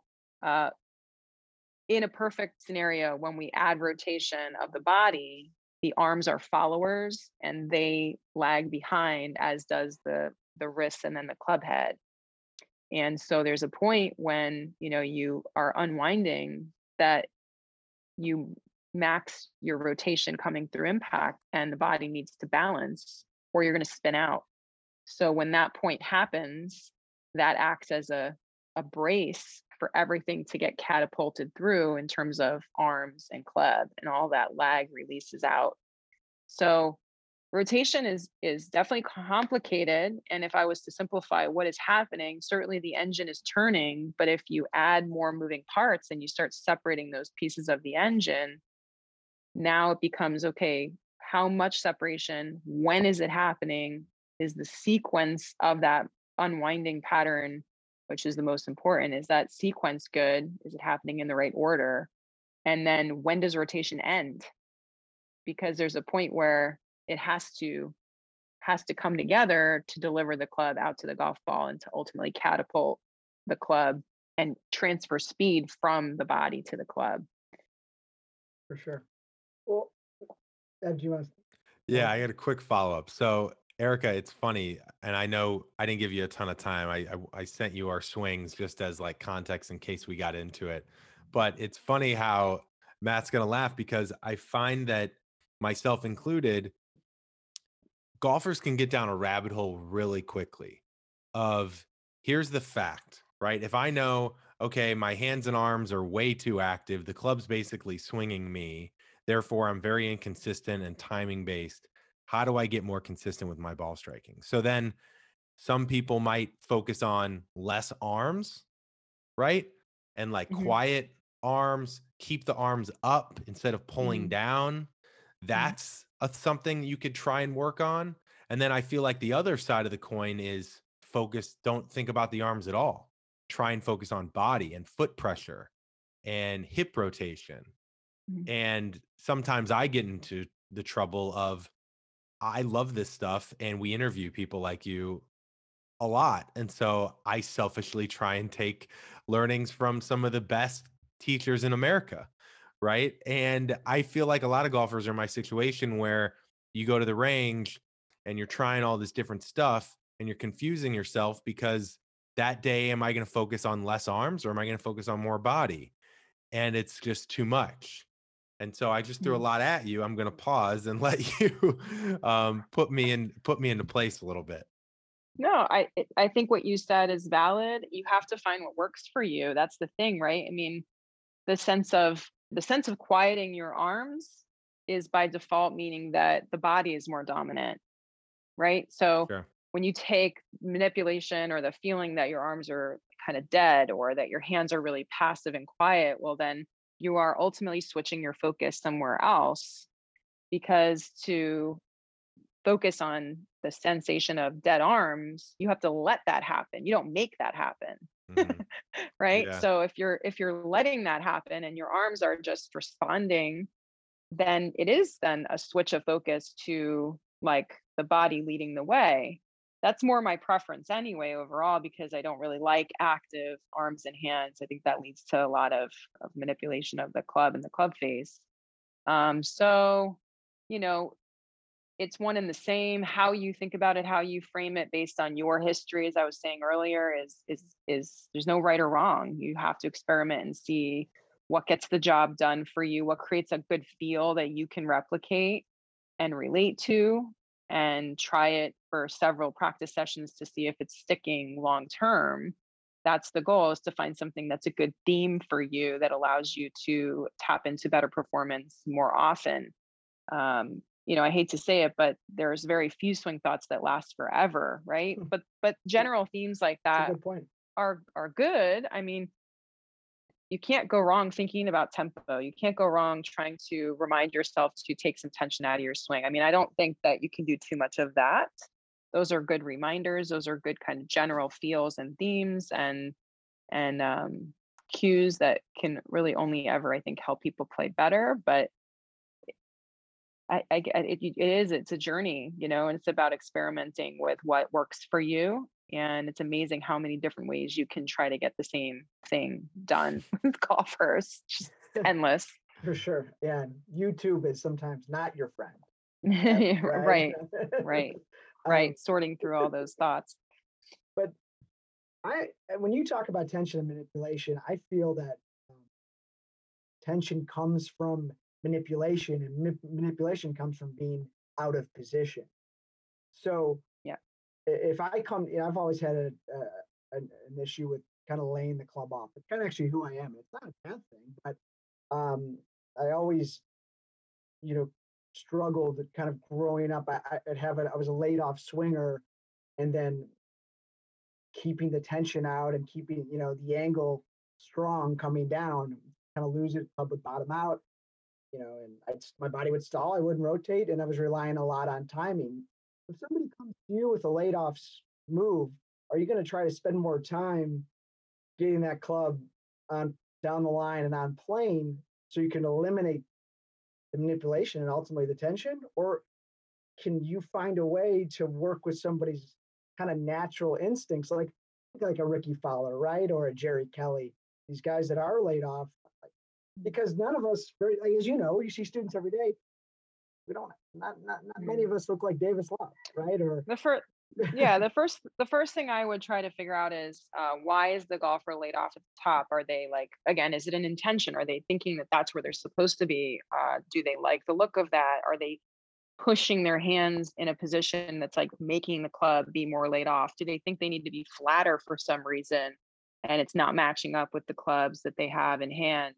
in a perfect scenario, when we add rotation of the body, the arms are followers and they lag behind, as does the wrists and then the club head. And so there's a point when you are unwinding that you max your rotation coming through impact and the body needs to balance or you're going to spin out. So when that point happens, that acts as a brace for everything to get catapulted through in terms of arms and club, and all that lag releases out. So rotation is definitely complicated. And if I was to simplify what is happening, certainly the engine is turning, but if you add more moving parts and you start separating those pieces of the engine, now it becomes, okay, how much separation, when is it happening? Is the sequence of that unwinding pattern, which is the most important, is that sequence good? Is it happening in the right order? And then when does rotation end? Because there's a point where it has to come together to deliver the club out to the golf ball and to ultimately catapult the club and transfer speed from the body to the club. For sure. Well, Ed, do you want to? Yeah, I got a quick follow-up. So, Erica, it's funny, and I know I didn't give you a ton of time. I sent you our swings just as like context in case we got into it. But it's funny how Matt's gonna laugh because I find that, myself included, golfers can get down a rabbit hole really quickly of, here's the fact, right? If I know, okay, my hands and arms are way too active, the club's basically swinging me, therefore I'm very inconsistent and timing based. How do I get more consistent with my ball striking? So then some people might focus on less arms, right? And like Mhm. quiet arms, keep the arms up instead of pulling Mhm. down. That's something you could try and work on. And then I feel like the other side of the coin is focus, don't think about the arms at all. Try and focus on body and foot pressure and hip rotation. Mhm. And sometimes I get into the trouble of, I love this stuff and we interview people like you a lot. And so I selfishly try and take learnings from some of the best teachers in America. Right. And I feel like a lot of golfers are in my situation where you go to the range and you're trying all this different stuff and you're confusing yourself because that day, am I going to focus on less arms or am I going to focus on more body? And it's just too much. And so I just threw a Mhm. lot at you. I'm going to pause and let you put me into place a little bit. No, I think what you said is valid. You have to find what works for you. That's the thing, right? I mean, the sense of quieting your arms is by default meaning that the body is more dominant, right? So Sure. when you take manipulation or the feeling that your arms are kind of dead or that your hands are really passive and quiet, well, then you are ultimately switching your focus somewhere else because to focus on the sensation of dead arms, you have to let that happen. You don't make that happen, Hmm. right? Yeah. So if you're letting that happen and your arms are just responding, then it is then a switch of focus to like the body leading the way. That's more my preference anyway overall because I don't really like active arms and hands. I think that leads to a lot of manipulation of the club and the club face. So you know, it's one and the same. How you think about it, how you frame it based on your history, as I was saying earlier, is there's no right or wrong. You have to experiment and see what gets the job done for you, what creates a good feel that you can replicate and relate to, and try it for several practice sessions to see if it's sticking long term. That's the goal, is to find something that's a good theme for you that allows you to tap into better performance more often. I hate to say it, but there's very few swing thoughts that last forever, right? Hmm. But general themes like That's a that good point. are good. I mean, you can't go wrong thinking about tempo. You can't go wrong trying to remind yourself to take some tension out of your swing. I mean, I don't think that you can do too much of that. Those are good reminders. Those are good kind of general feels and themes and cues that can really only ever, I think, help people play better. But I get it's a journey, and it's about experimenting with what works for you. And it's amazing how many different ways you can try to get the same thing done with golfers. Just endless. For sure. Yeah. And YouTube is sometimes not your friend, right? Right, right, um, right. Sorting through all those thoughts. but when you talk about tension and manipulation, I feel that um, tension comes from manipulation, and manipulation comes from being out of position. So Yeah. if I come, I've always had an issue with kind of laying the club off. It's kind of actually who I am. It's not a bad thing, but I always, you know, struggled kind of growing up. I was a laid off swinger, and then keeping the tension out and keeping, the angle strong coming down, kind of lose it, club would bottom out, and my body would stall. I wouldn't rotate, and I was relying a lot on timing. If somebody comes to you with a laid off move, are you going to try to spend more time getting that club on down the line and on plane so you can eliminate the manipulation and ultimately the tension? Or can you find a way to work with somebody's kind of natural instincts, like a Ricky Fowler, right, or a Jerry Kelly, these guys that are laid off? Because none of us, very, like, as you know, you see students every day. We don't, not many of Mm. us look like Davis Love, right? Or The first, yeah, the first thing I would try to figure out is why is the golfer laid off at the top? Are they like, again, is it an intention? Are they thinking that that's where they're supposed to be? Do they like the look of that? Are they pushing their hands in a position that's like making the club be more laid off? Do they think they need to be flatter for some reason and it's not matching up with the clubs that they have in hand?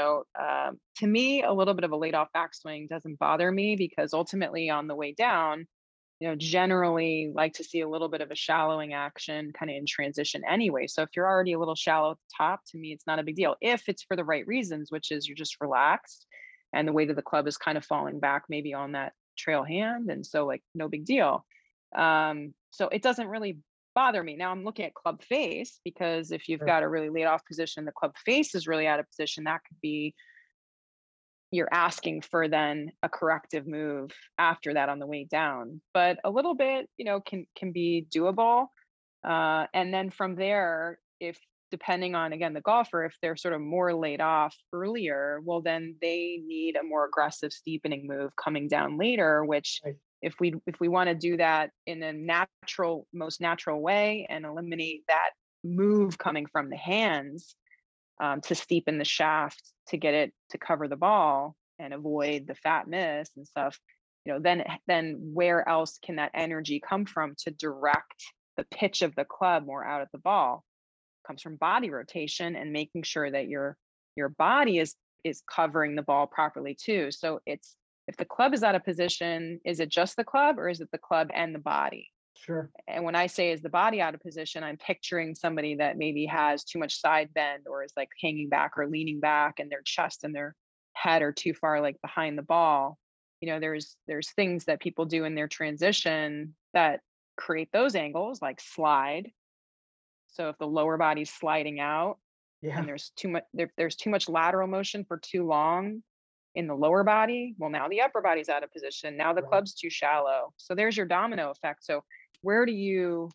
To me, a little bit of a laid off backswing doesn't bother me because ultimately on the way down, generally like to see a little bit of a shallowing action kind of in transition anyway. So if you're already a little shallow at the top, to me, it's not a big deal if it's for the right reasons, which is you're just relaxed and the weight of the club is kind of falling back maybe on that trail hand. And so, like, no big deal. So it doesn't really bother me. Now I'm looking at club face because if you've Sure. got a really laid off position, the club face is really out of position. That could be you're asking for then a corrective move after that on the way down. But a little bit, can be doable. And then from there, if depending on again the golfer, if they're sort of more laid off earlier, well then they need a more aggressive steepening move coming down later, which Right. if we want to do that in a most natural way and eliminate that move coming from the hands, to steepen the shaft to get it to cover the ball and avoid the fat miss and stuff, then where else can that energy come from to direct the pitch of the club more out at the ball. Comes from body rotation and making sure that your body is covering the ball properly too. So it's, if the club is out of position, is it just the club or is it the club and the body? Sure. And when I say is the body out of position, I'm picturing somebody that maybe has too much side bend or is like hanging back or leaning back, and their chest and their head are too far like behind the ball. There's things that people do in their transition that create those angles, like slide. So if the lower body's sliding out Yeah. and there's too much lateral motion for too long in the lower body, well, now the upper body's out of position. Now the Right. club's too shallow. So there's your domino effect. So where do you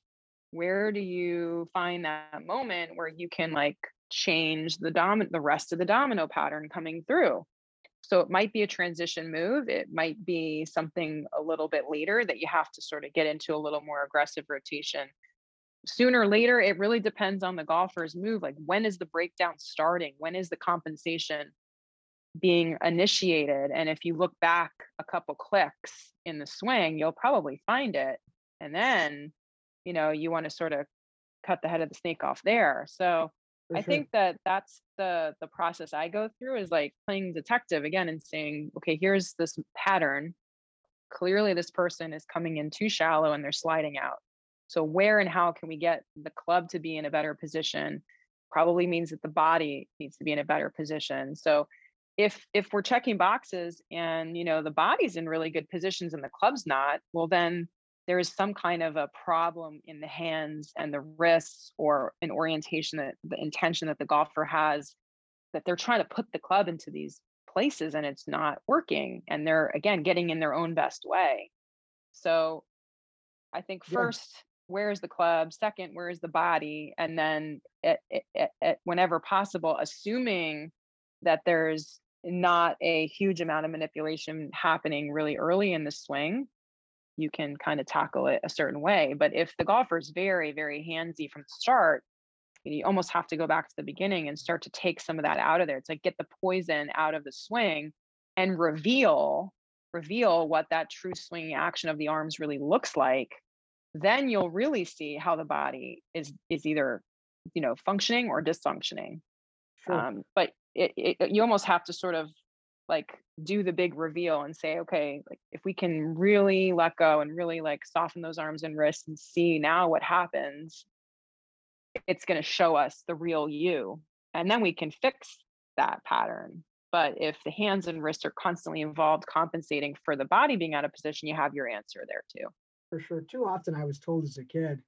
find that moment where you can like change the rest of the domino pattern coming through? So it might be a transition move. It might be something a little bit later that you have to sort of get into a little more aggressive rotation. Sooner or later, it really depends on the golfer's move. Like, when is the breakdown starting? When is the compensation being initiated? And if you look back a couple clicks in the swing, you'll probably find it. And then, you want to sort of cut the head of the snake off there. So For I sure. think that that's the process I go through, is like playing detective again and saying, okay, here's this pattern. Clearly this person is coming in too shallow and they're sliding out. So where and how can we get the club to be in a better position? Probably means that the body needs to be in a better position. So if we're checking boxes and the body's in really good positions and the club's not, well then there is some kind of a problem in the hands and the wrists, or an orientation, that the intention that the golfer has, that they're trying to put the club into these places and it's not working, and they're again getting in their own best way. So I think Yeah. first, where is the club? Second, where is the body? And then whenever possible, assuming that there's not a huge amount of manipulation happening really early in the swing, you can kind of tackle it a certain way. But if the golfer is very, very handsy from the start, you almost have to go back to the beginning and start to take some of that out of there. It's like, get the poison out of the swing and reveal what that true swinging action of the arms really looks like. Then you'll really see how the body is either functioning or dysfunctioning. Sure. But you almost have to sort of like do the big reveal and say, okay, like if we can really let go and really like soften those arms and wrists and see now what happens, it's going to show us the real you, and then we can fix that pattern. But if the hands and wrists are constantly involved compensating for the body being out of position, you have your answer there too. For sure. Too often I was told as a kid,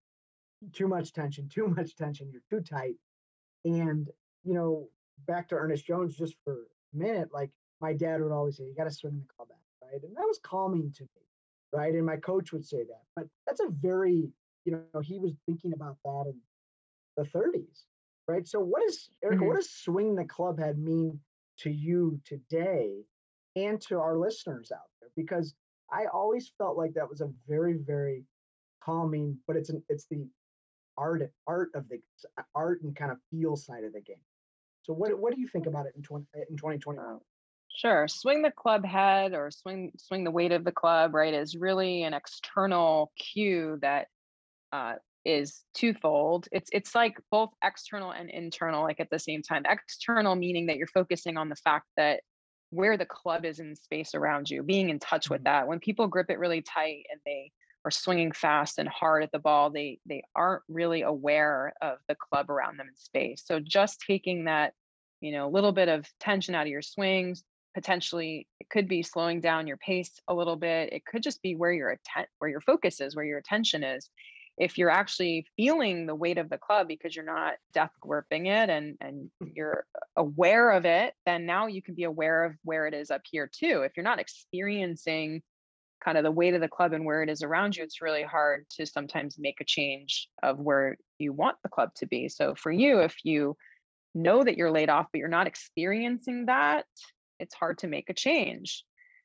too much tension, you're too tight. And, you know, back to Ernest Jones just for a minute, like my dad would always say, you got to swing the club out, right? And that was calming to me, right? And my coach would say that. But that's a very, he was thinking about that in the 30s, right? So what is, Erica, Hmm. what does swing the club head mean to you today and to our listeners out there? Because I always felt like that was a very, very calming, but it's the art of the art and kind of feel side of the game. So what do you think about it in 2021? Sure. Swing the club head, or swing the weight of the club, right, is really an external cue that uh, is twofold. It's like both external and internal, like at the same time. External meaning that you're focusing on the fact that where the club is in space around you, being in touch with Mhm. that. When people grip it really tight and they are swinging fast and hard at the ball, they aren't really aware of the club around them in space. So just taking that, little bit of tension out of your swings, potentially it could be slowing down your pace a little bit. It could just be where your focus is, where your attention is. If you're actually feeling the weight of the club because you're not death gripping it, and you're aware of it, then now you can be aware of where it is up here too. If you're not experiencing kind of the weight of the club and where it is around you, it's really hard to sometimes make a change of where you want the club to be. So for you, if you know that you're laid off, but you're not experiencing that, it's hard to make a change.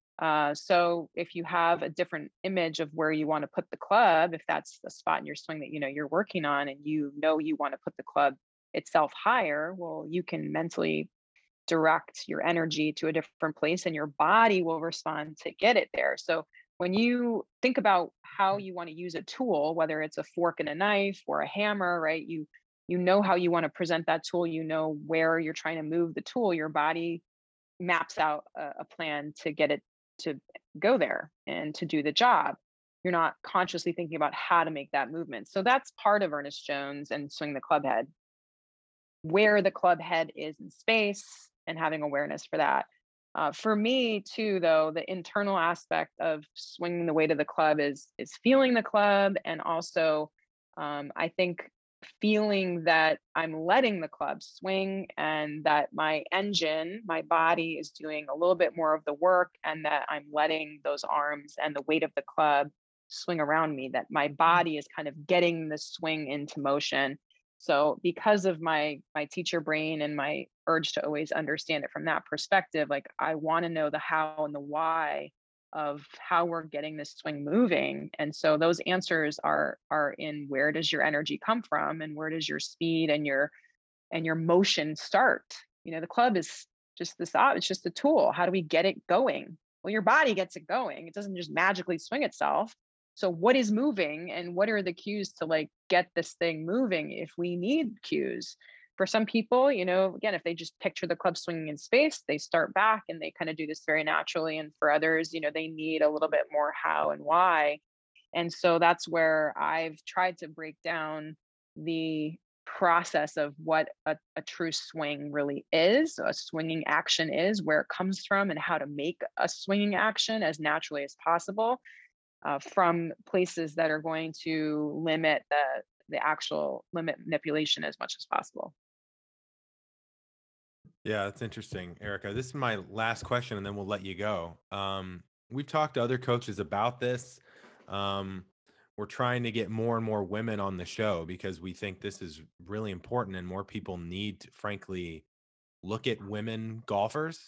So if you have a different image of where you want to put the club, if that's the spot in your swing that you're working on, and you want to put the club itself higher, well, you can mentally direct your energy to a different place, and your body will respond to get it there. So when you think about how you want to use a tool, whether it's a fork and a knife or a hammer, right? You know how you want to present that tool, you know where you're trying to move the tool, your body maps out a plan to get it to go there and to do the job. You're not consciously thinking about how to make that movement. So that's part of Ernest Jones and Swing the Club Head, where the club head is in space and having awareness for that. For me too, though, the internal aspect of swinging the weight of the club is feeling the club, and also I think feeling that I'm letting the club swing and that my engine, my body is doing a little bit more of the work, and that I'm letting those arms and the weight of the club swing around me, that my body is kind of getting the swing into motion. So because of my teacher brain and my urge to always understand it from that perspective, like I want to know the how and the why of how we're getting this swing moving. And so those answers are in where does your energy come from, and where does your speed and your motion start? The club is just it's just a tool. How do we get it going? Well, your body gets it going. It doesn't just magically swing itself. So what is moving, and what are the cues to like get this thing moving if we need cues? For some people, again, if they just picture the club swinging in space, they start back and they kind of do this very naturally. And for others, they need a little bit more how and why. And so that's where I've tried to break down the process of what a true swing really is, a swinging action is, where it comes from, and how to make a swinging action as naturally as possible, from places that are going to limit the actual limit manipulation as much as possible. Yeah, that's interesting, Erica. This is my last question, and then we'll let you go. We've talked to other coaches about this. Um, we're trying to get more and more women on the show because we think this is really important, and more people need to, frankly, look at women golfers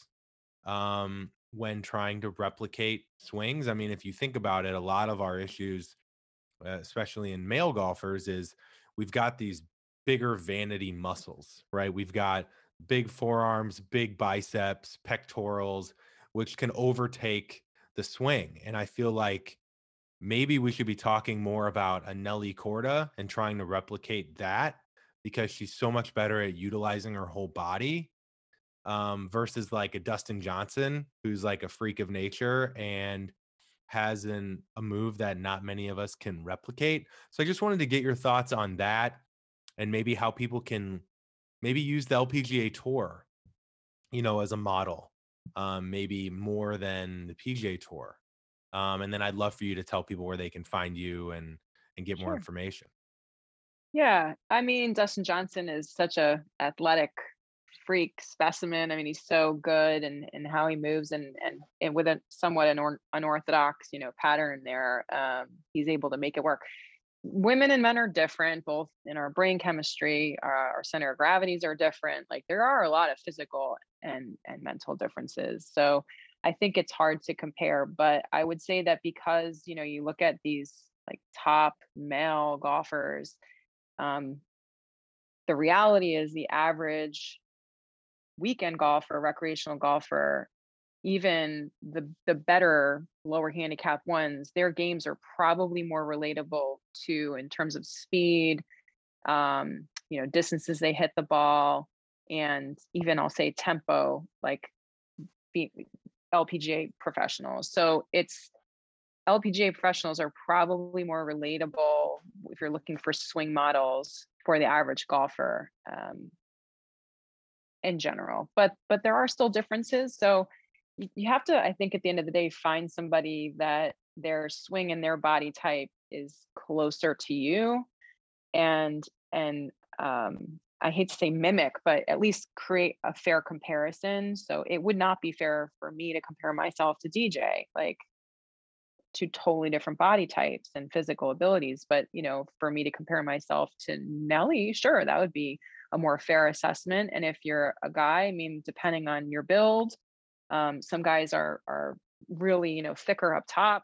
when trying to replicate swings. I mean, if you think about it, a lot of our issues, especially in male golfers, is we've got these bigger vanity muscles, right? We've got big forearms, big biceps, pectorals, which can overtake the swing. And I feel like maybe we should be talking more about a Nelly Corda and trying to replicate that, because she's so much better at utilizing her whole body, versus like a Dustin Johnson, who's like a freak of nature and has a move that not many of us can replicate. So I just wanted to get your thoughts on that, and maybe how people can maybe use the LPGA Tour, as a model, maybe more than the PGA Tour. And then I'd love for you to tell people where they can find you and get more Sure. information. Yeah. I mean, Dustin Johnson is such a athletic freak specimen. I mean, he's so good and how he moves, and with a somewhat unorthodox, pattern there, he's able to make it work. Women and men are different, both in our brain chemistry, our center of gravities are different. Like there are a lot of physical and mental differences. So I think it's hard to compare, but I would say that because, you look at these like top male golfers, um, the reality is the average weekend golfer, recreational golfer, even the better lower handicap ones, their games are probably more relatable to in terms of speed, distances they hit the ball, and even I'll say tempo, like be- LPGA professionals. So it's LPGA professionals are probably more relatable if you're looking for swing models for the average golfer, in general. But there are still differences. So you have to, I think, at the end of the day, find somebody that their swing and their body type is closer to you, and I hate to say mimic, but at least create a fair comparison. So it would not be fair for me to compare myself to DJ, like two totally different body types and physical abilities. But for me to compare myself to Nelly, sure, that would be a more fair assessment. And if you're a guy, I mean, depending on your build, some guys are really, thicker up top,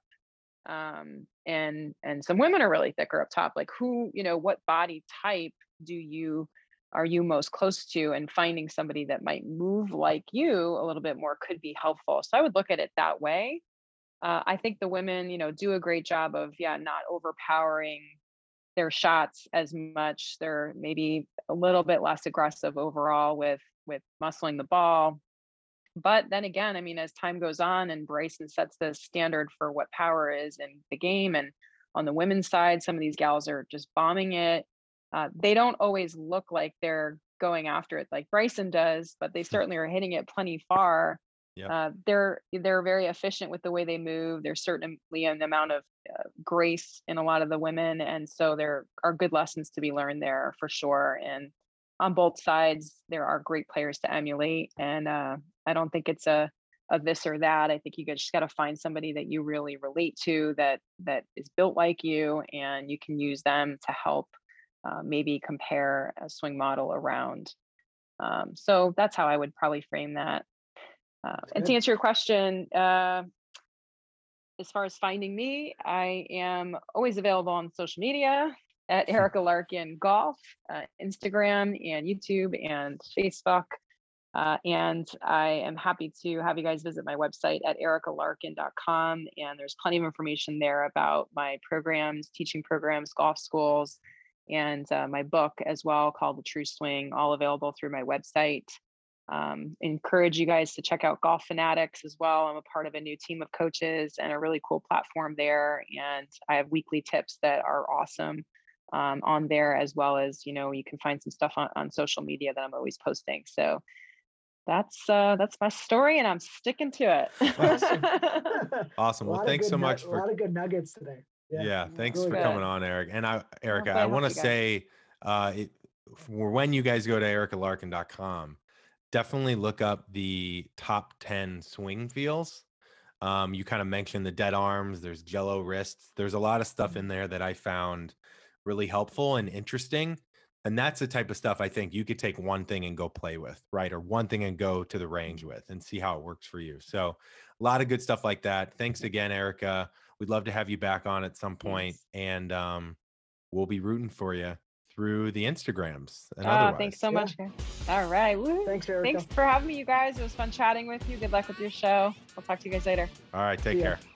and some women are really thicker up top. Like who, what body type do you are you most close to? And finding somebody that might move like you a little bit more could be helpful. So I would look at it that way. I think the women, do a great job of, not overpowering their shots as much. They're maybe a little bit less aggressive overall with muscling the ball. But then again, I mean, as time goes on and Bryson sets the standard for what power is in the game, and on the women's side, some of these gals are just bombing it. They don't always look like they're going after it like Bryson does, but they certainly are hitting it plenty far. Yep. They're very efficient with the way they move. There's certainly an amount of grace in a lot of the women, and so there are good lessons to be learned there for sure. And on both sides, there are great players to emulate, and I don't think it's a this or that. I think you just got to find somebody that you really relate to, that is built like you, and you can use them to help maybe compare a swing model around. So that's how I would probably frame that. And to answer your question, as far as finding me, I am always available on social media at Erica Larkin Golf, Instagram and YouTube and Facebook. And I am happy to have you guys visit my website at ericalarkin.com. And there's plenty of information there about my programs, teaching programs, golf schools, and my book as well called The True Swing, all available through my website. Encourage you guys to check out Golf Fanatics as well. I'm a part of a new team of coaches and a really cool platform there. And I have weekly tips that are awesome on there, as well as, you can find some stuff on social media that I'm always posting. So that's my story, and I'm sticking to it. Awesome. Well, thanks so much a lot of good nuggets today. Yeah, thanks really for good. coming on, Eric. And Erica, glad I to want to help you say, for when you guys go to ericalarkin.com, definitely look up the top 10 swing feels. You kind of mentioned the dead arms, there's jello wrists. There's a lot of stuff in there that I found really helpful and interesting. And that's the type of stuff I think you could take one thing and go play with, right? Or one thing and go to the range with and see how it works for you. So a lot of good stuff like that. Thanks again, Erica. We'd love to have you back on at some point, and we'll be rooting for you through the Instagrams and otherwise. Thanks so much, guys. All right. Woo. Thanks, Erica. Thanks for having me, you guys. It was fun chatting with you. Good luck with your show. I'll talk to you guys later. All right. Take care.